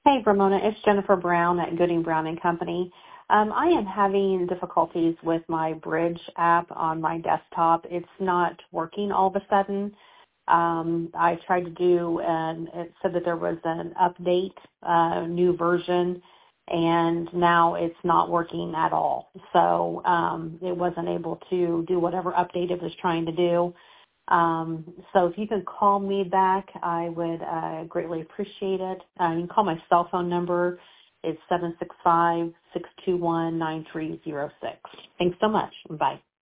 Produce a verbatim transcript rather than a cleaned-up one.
Hey, Ramona, it's Jennifer Brown at Gooding Brown and Company. Um, I am having difficulties with my Bridge app on my desktop. It's not working all of a sudden. Um, I tried to do, and it said that there was an update, uh, new version, and now it's not working at all. So um, it wasn't able to do whatever update it was trying to do. Um, so if you can call me back, I would uh, greatly appreciate it. Uh, you can call my cell phone number. It's seven six five, six two one, nine three zero six. Thanks so much. Bye.